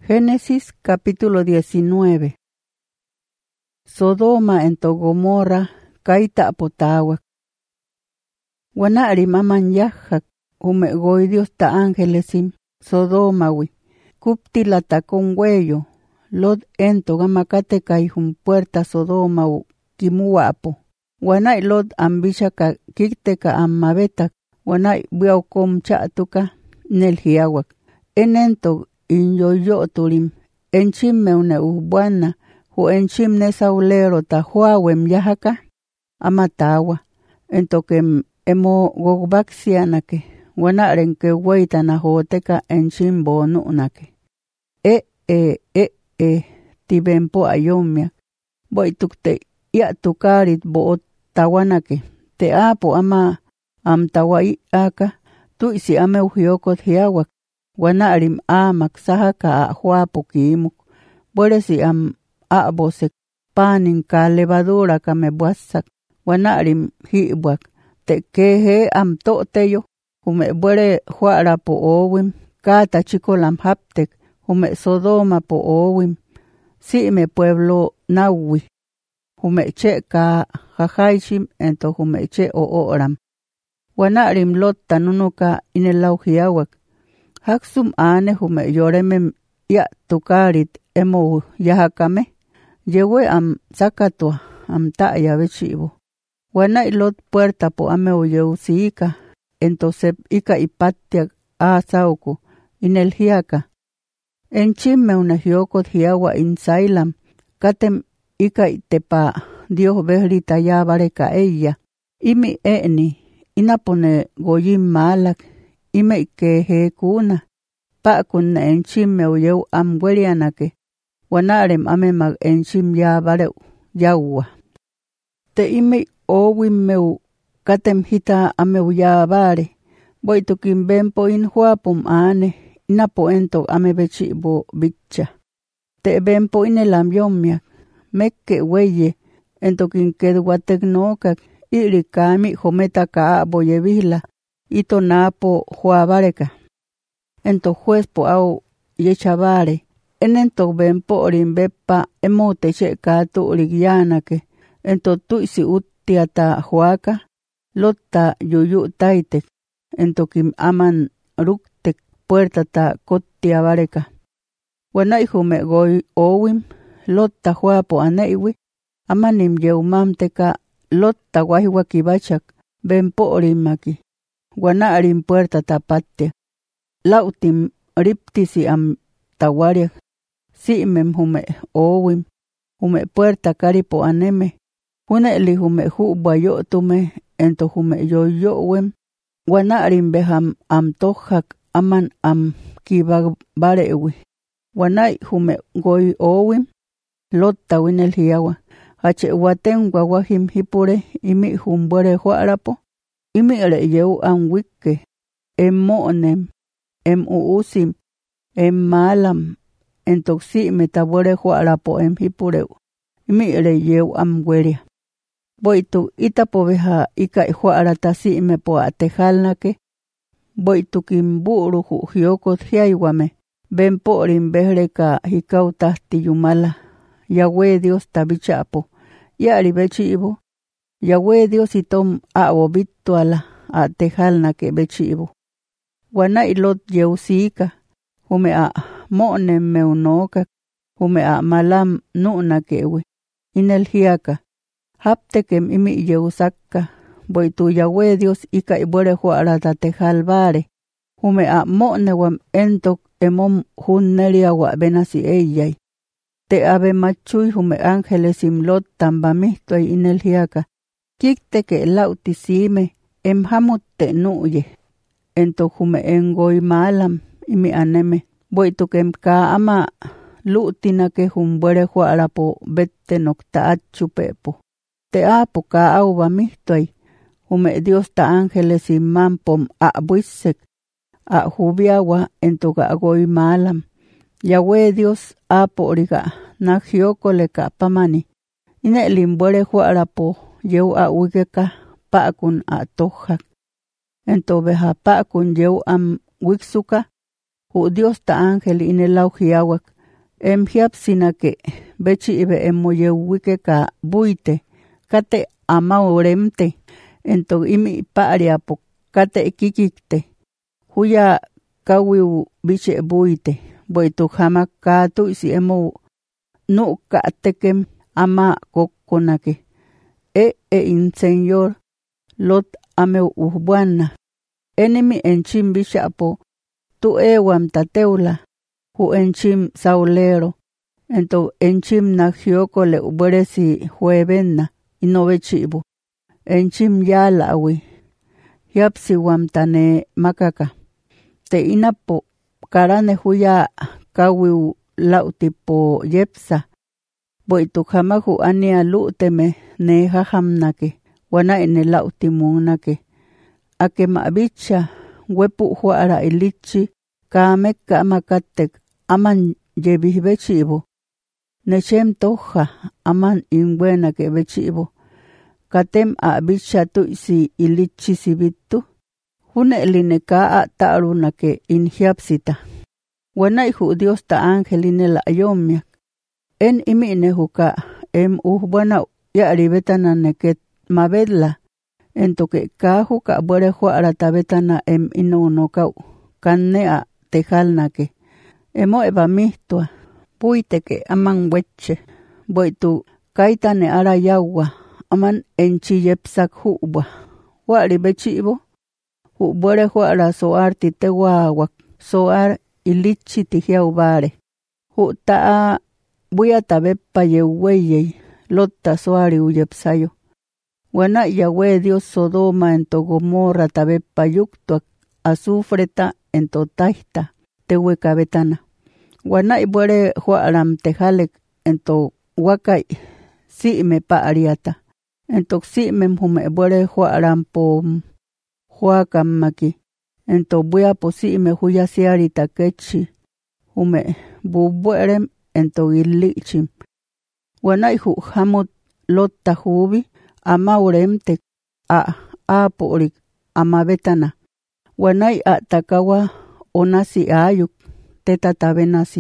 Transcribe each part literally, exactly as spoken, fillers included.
Génesis capítulo diecinueve. Sodoma ento Gomorra kaita potawak. Wanari maman yahak ume goidios ta angelesim Sodomawi. Kupti la takon huello. Lod ento gamakate kaihum puerta Sodoma kimuapo. Wanai lod ambisha ka kikte ka ammabetak. Wanai biaukom chatuka nel hiawak. Enento inyoyo tulim. Enchim meune ubuana. Hu enchim nesaulero ta huawem yahaka. Amatawa. Ento kem emo gogbaxianake. Wanaren ke weita na hoteka enchim bonunake. E e e e tibempo ayomia. Boitukte ya tukarit bo tawanake. Te apo ama am tawai aka. Tuisi ame uhiokot hiawak. Wanarim amak sahaka a huapo kimuk. Boresi am abosek panin ka levadura ka me buasak. Wanarim hibuak. Te kehe am toteyo. Hume bore huara po owim. Kata chikolam haptek. Hume Sodoma po owim. Si me pueblo nawi. Hume che ka jajaishim ento hume che o oram. Wanarim lot tanunuka inelau hiawak. Haksum ane hume yoremem ya tukarit emo yahakame. Yewe am sakatua am taya bechivo. Wanai lot puerta po ame uyeusika. Entonces ika ipatia a sauku inel hiaka. Enchime una hiokot hiawa insailam. Katem ika itepa Dios behrita ya bareka ella. Imi eni inapone goyim malak. Ime ke he kuna. Pa kun enchime uyeu am welianake. Wanarem ame mag enchim ya bare yawa. Te ime owim meu katem hita ame uya bare. Boitukim bempo in huapum ane. Inapo ento ame bechibo bicha. Te bempo in elam yomia. Mekke weye. Ento kin kedwateknokak. Iri kami jometa ka boyevila. Ito napo huabareka. Ento juez po au yechabare. Enento bempo orimbepa emote cheka tu origianake. Ento tuisi utiata huaka. Lotta yuyu taitek. Ento kim aman ruktek puerta ta kotia bareka. Wanai hume goi owim. Lotta huapo aneiwi. Amanim yeumamteka. Lotta wahiwa kibachak. Bempo orimaki. Wanarim puerta tapate. Lautim riptisi am tawariak. Simem hume owim. Hume puerta karipo aneme. Huneli hume hubayo tume. Ento hume yoyowem. Wanarim beham am tohak aman am kibabarewi. Wanai hume goi owim. Lotta winel hiawa. Hache waten wawahim hipure imi humbore huarapo. Imi ere yeu am wike. Em monem. Em uusim. Em malam. Entoxi metabore huarapo em hipureu. Imi ere yeu am weria. Boitu itapo beha ika huarata si me po atejalnake. Boitu kimburu hu hiokot hiaiwame. Ben porin behreka hikautasti yumala. Yahweh Dios tabichapo. Yari bechivo. Yahweh Dios itom abo bituala atejalnake bechivo. Wanai lot yeusika. Hume a monem meunoka. Hume a malam nunakewe. Inel hiaka. Haptekem imi yeusaka. Boitu Yahweh Dios ika ibore huarata tejalbare. Hume a monewam entok emom hunneria wa benasi eyay. Te ave machui hume ángeles imlot tambamistoi inel hiaka. Kikte ke lautisime em hamut te nuye. Ento hume engoi malam imi aneme. Boitu kem ka ama lutina ke humbere huarapo bette nokta achupepo. Te apo ka auba mistoi. Hume Dios ta ángeles imampom a buisek. A hubiawa ento ga goi malam. Yahweh Dios apo origa na hiokole ka pamani. Ine limbore huarapo yeu a wikeka paakun a tohak. Ento beha paakun yeu am wiksuka. Hu Dios ta ángel ine lau hiawak. Em hiapsinake bechibe emoyewike ka buite kate amauremte ento imi pariapo kate kikikte huya kawiu biche buite boitu hamaka tu si emo no katekem ama kokonake e e in señor lot ame urbana enemy enchim bishapo tu ewam tateula hu enchim saulero ento enchim nagioko le uberesi juevenna inovechibu enchim yalawi yapsi wamtane makaka te inapo karane huya kawiu lautipo yepsa boitu hamahu ania luteme ne hahamnake wana ene lautimunake ake mabicha wepu huara ilichi kameka makatek aman yebibechibo nechem toja aman inbuena ke bechibo katem abicha tu si ilichi sibitu hune lineka atarunake inhiapsita wana ihu Dios ta angeline la yomia en imine huka em uhbana ya ribetana neket mabedla entoke ka huka bore huara tabetana em inono kau kannea tejalnake emo eba mistua puiteke aman weche boitu kaitane ara yawa aman enchiyepsak huwa wari bechibo hu bore huara soar titewa soar ilichi tihiaubare hu taa buya tabepa yeweye lotta soari uyepsayo wana yawe Dios Sodoma ento Gomorra tabepa yuktua azufreta ento taita tewe kabetana wana ibore huaram tejalek ento wakai si me paariata ento si me hume bore huaram po huakam maki ento buya posi me huya siari takechi hume bubuerem ento ilichim wana ihu hamut lotta hubi ama uremte a a porik ama betana wanai atakawa onasi ayuk teta tabenasi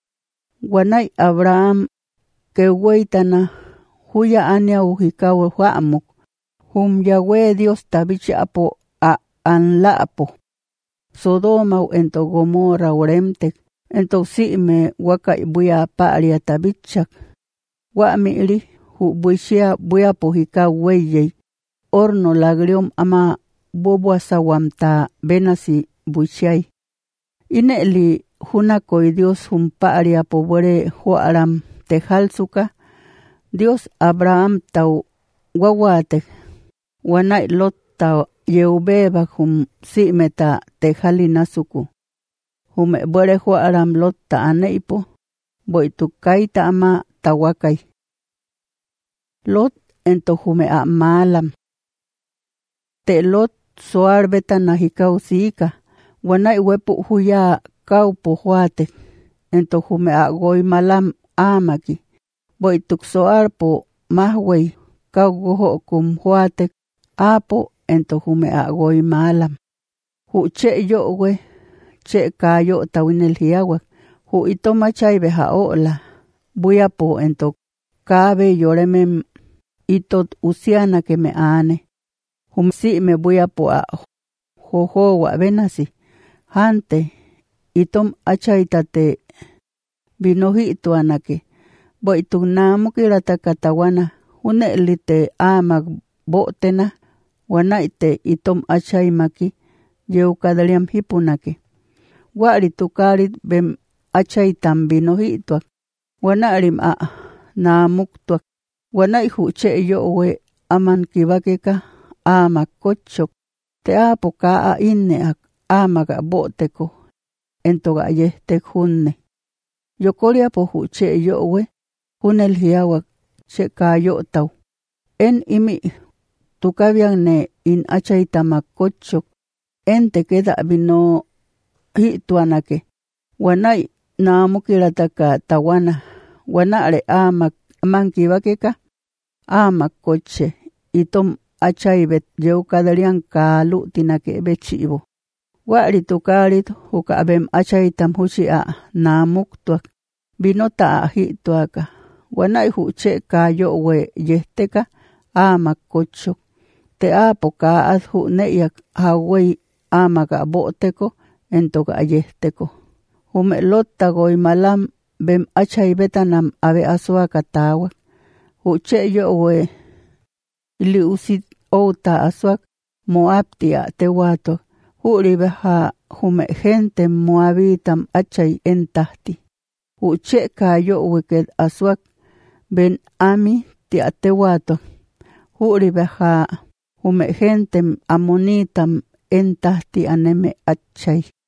wanai Abraham keweitana huya ania uhikawa huamuk hum Yahweh Dios tabichi apo a anlapo Sodoma ento Gomorra uremte ento sime waka buya paria tabichak wa miiri hu buishia buya pohika weye orno lagrium ama bobo asawamta benasi buishai ineli huna koi Dios hum paria pobore huaram tejalsuka Dios Abraham tau wawate wanai lot tau yeubeba hum simeta tejalinasuku hume bore huaram lotta aneipo boitu kaita ama tawakai lot ento hume a malam te lot soar betana hikau sika wanai wepu huya kaupo huate ento hume a goi malam amaki boituk soar po mahwei kau goho kum huate apo ento hume a goi malam hu che yo we che kayo tawinel hiawa hu itoma chai beha ola buya po ento kabe yoremem itot usiana que me ane hum si me buya po a jojo wa benasi hante itom achaitate binohi tuanake boitu namu kirata katawana hune lite amag botena wanaite itom achaimaki yeu kadaliam hipunake wari tukarit bem achaitam binohi tuak wanarim a namuk tuak wanai huche yo we aman kibakeka ama kochok te apo ka a inne ak amaga boteko entoga yeste hunne yokoria po huche yo we hunel hiawa che kayo tau en imi tukabian ne in achaitama kochok ente queda bino hituanake wanai namukirataka tawana wanare amak mankibakeka amak koche itom achaibet yeu kadalian kalu tinake bechibo wari tukarit hukabem achaitam huchi a namuktuak binota ahituaka. Wanay huche kayo we yesteka ama kocho. Te apoka adhu neyak haway ama ga boteko entoga yesteko. Hume lotta goy malam bem achay betanam ave asua katawa. Huche yo we ili usit ota asuak moaptia tewato. Huri beha hume gente moabitam achay entahti. Huche kayo weked asuak ben ami tia tewato. Huri beha hume gente amonitam entahti aneme achay.